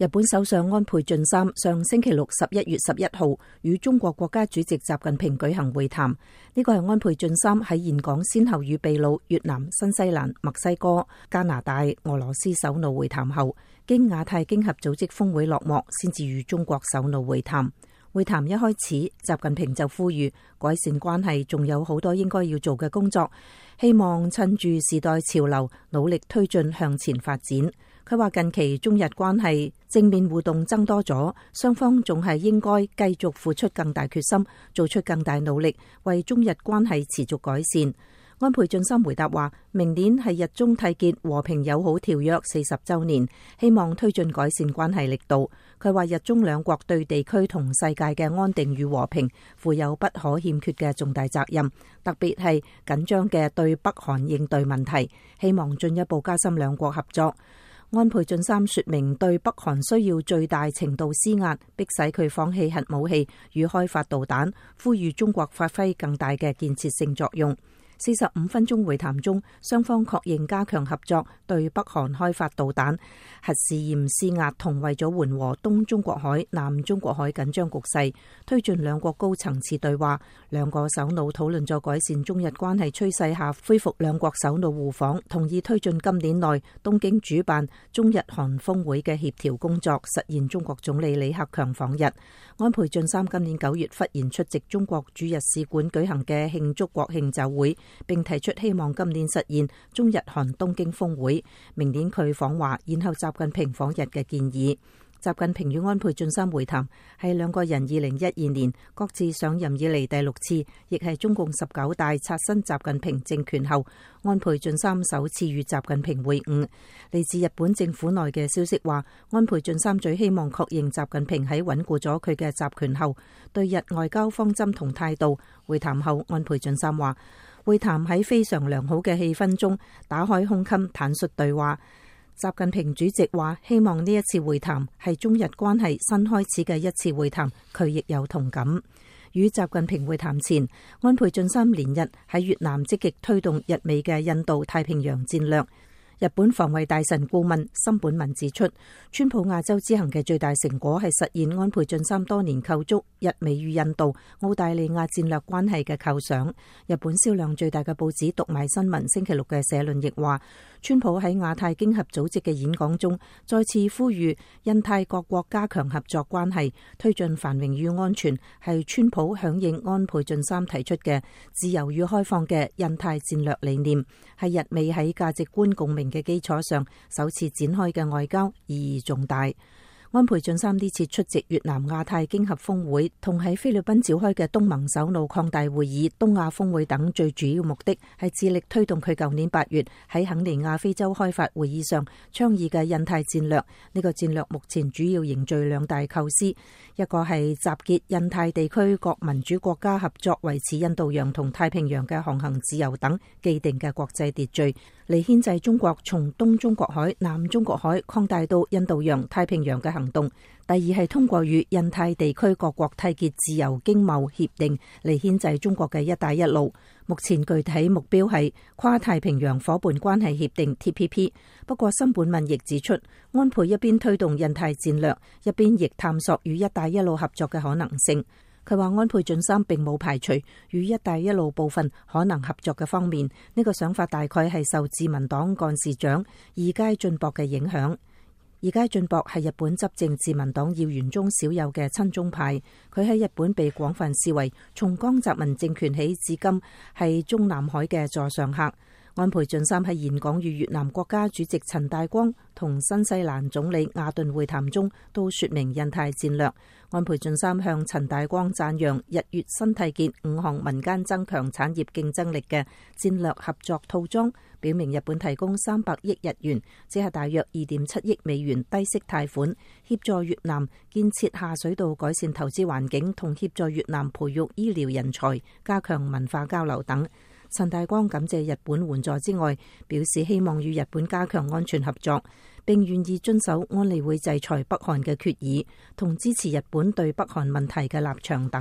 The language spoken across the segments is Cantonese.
日本首相安倍晉三上星期六11月11號與中國國家主席習近平舉行會談。呢個係安倍晉三喺峴港先後與秘魯、越南、新西蘭、墨西哥、加拿大、俄羅斯首腦會談後，經亞太經合組織峰會落幕，先至與中國首腦會談。會談一開始，習近平就呼籲改善關係仲有好多應該要做嘅工作，希望趁住時代潮流，努力推進向前發展。佢話近期中日關係正面互動增多咗，雙方仲係應該繼續付出更大決心，做出更大努力，為中日關係持續改善。安倍晉三回答話，明年係日中締結和平友好條約40週年，希望推進改善關係力度。佢話日中兩國對地區同世界嘅安定與和平負有不可欠缺嘅重大責任，特別係緊張嘅對北韓應對問題，希望進一步加深兩國合作。安倍晉三說明對北韓需要最大程度施壓，迫使佢放棄核武器與開發導彈，呼籲中國發揮更大嘅建設性作用。45分鐘會談中，雙方確認加強合作，對北韓開發導彈、核試驗施壓，同為咗緩和東中國海、南中國海緊張局勢，推進兩國高層次對話。兩個首腦討論咗改善中日關係趨勢下恢復兩國首腦互訪，同意推進今年內東京主辦中日韓峰會嘅協調工作，實現中國總理李克強訪日。安倍晉三今年9月忽然出席中國駐日使館舉行嘅慶祝國慶酒會，並提出希望今年實現中日韓東京峰會，明年佢訪華，然後習近平訪日嘅建議。習近平與安倍晉三會談係兩個人2012年各自上任以嚟第6次，亦係中共19大刷新習近平政權後，安倍晉三首次與習近平會晤。嚟自日本政府內嘅消息話，安倍晉三最希望確認習近平喺穩固咗佢嘅集權後對日外交方針同態度。會談後，安倍晉三話，會談喺非常良好嘅氣氛中打開胸襟，坦率對話。習近平主席話，希望呢一次會談係中日關係新開始嘅一次會談，佢亦有同感。與習近平會談前，安倍晉三連日喺越南積極推動日美嘅印度太平洋戰略。日本防衛大臣顧問森本文指出，川普亞洲之行嘅最大成果係實現安倍晉三多年構築日美與印度、澳大利亞戰略關係嘅構想。日本銷量最大嘅報紙讀賣新聞星期六嘅社論亦話，川普喺亞太經合組織嘅演講中再次呼籲印太各國加強合作關係，推進繁榮與安全，係川普響應安倍晉三提出嘅自由與開放嘅印太戰略理念，係日美喺價值觀共鳴嘅基礎上首次展開嘅外交，意義重大。安倍晉三呢次出席越南亞太經合峰會同喺菲律賓召開嘅東盟首腦擴大會議、東亞峰會等，最主要目的係致力推動佢舊年8月喺肯尼亞非洲開發會議上倡議嘅印太戰略。呢個戰略目前主要凝聚兩大構思，一個係集結印太地區各民主國家合作維持印度洋同太平洋嘅航行自由等既定嘅國際秩序，嚟牽制中國從東中國海、南中國海擴大到印度洋、太平洋嘅行動。第二係通過與印太地區各國締結自由經貿協定嚟牽制中國嘅一帶一路。目前具體目標係跨太平洋夥伴關係協定 TPP。不過森本文亦指出，安倍一邊推動印太戰略，一邊亦探索與一帶一路合作嘅可能性。佢話安倍晉三並冇排除與一帶一路部分可能合作嘅方面，呢個想法大概係受自民黨幹事長二階俊博嘅影響。二階俊博係日本執政自民黨要員中少有嘅親中派，佢喺日本被廣泛視為從江澤民政權起至今係中南海嘅座上客。安倍晉三喺峴港與越南國家主席陳大光同新西蘭總理亞頓會談中都說明印太戰略。安倍晉三向陳大光讚揚日越新締結5項民間增強產業競爭力嘅戰略合作套裝，表明日本提供300億日元，即係大約2.7億美元低息貸款，協助越南建設下水道、改善投資環境同協助越南培育醫療人才、加強文化交流等。陳大光感謝日本援助之外，表示希望與日本加強安全合作，並願意遵守安理會制裁北韓嘅決議，同支持日本對北韓問題嘅立場等。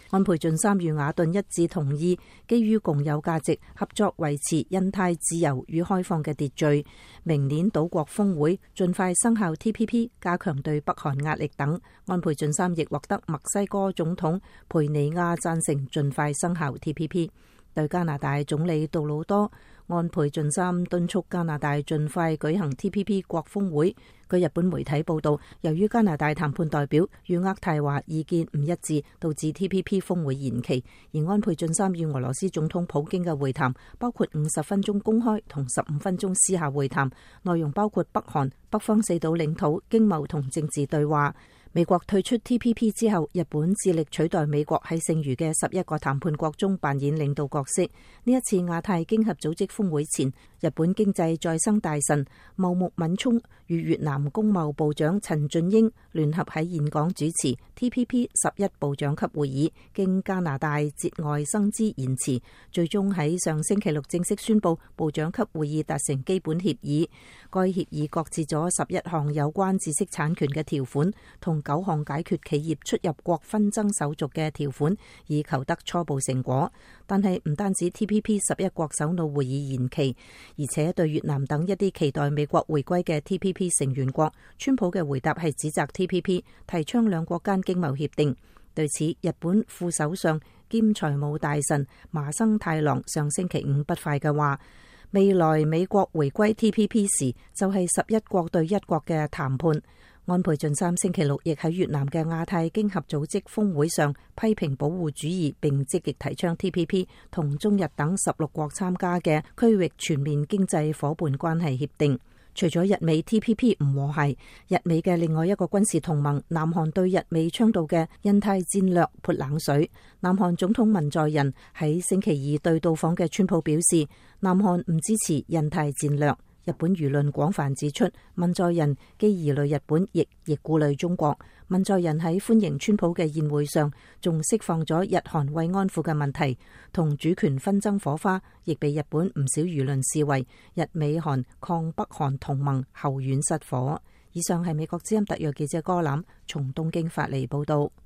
安倍晉三與瓦頓一致同意，基於共有價值，合作維持印太自由與開放嘅秩序。明年島國峰會盡快生效 TPP， 加強對北韓壓力等。安倍晉三亦獲得墨西哥總統佩尼亞贊成盡快生效 TPP。對加拿大總理杜魯多，安倍晉三敦促加拿大盡快舉行 TPP 國峰會。據日本媒體報道，由於加拿大談判代表與渥太華意見唔一致，導致 TPP 峰會延期。而安倍晉三與俄羅斯總統普京嘅會談，包括50分鐘公開同15分鐘私下會談，內容包括北韓、北方四島領土、經貿同政治對話。美國退出 TPP 之後，日本致力取代美國喺剩餘嘅11個談判國中扮演領導角色。呢一次亞太經合組織峰會前，日本經濟再生大臣茂木敏充與越南工貿部長陳俊英聯合喺峴港主持 TPP 11部長級會議，經加拿大節外生枝延遲，最終喺上星期六正式宣布部長級會議達成基本協議。該協議擱置咗11項有關知識產權嘅條款，同9項解決企業出入國紛爭手續嘅條款，以求得初步成果。但係唔單止 TPP 11國首腦會議延期，而且對越南等一啲期待美國回歸嘅 TPP 成員國，川普嘅回答係指責 TPP 提倡兩國間經貿協定。對此，日本副首相兼財務大臣麻生太郎上星期五不快嘅話，未來美國回歸 TPP 時就係11國對1國嘅談判。安倍晉三星期六亦喺越南嘅亞太經合組織峰會上批評保護主義，並積極提倡 TPP 同中日等16國參加嘅區域全面經濟夥伴關係協定。除咗日美 TPP 唔和諧，日美嘅另外一個軍事同盟南韓對日美倡導嘅印太戰略潑冷水。南韓總統文在寅喺星期二對到訪嘅川普表示，南韓唔支持印太戰略。日本輿論廣泛指出，文在寅既疑慮日本，亦顧慮中國。文在寅喺歡迎川普嘅宴會上，仲釋放咗日韓慰安婦嘅問題同主權紛爭火花，亦被日本唔少輿論視為日美韓抗北韓同盟後院失火。以上係美國之音特約記者柯欖從東京發嚟報道。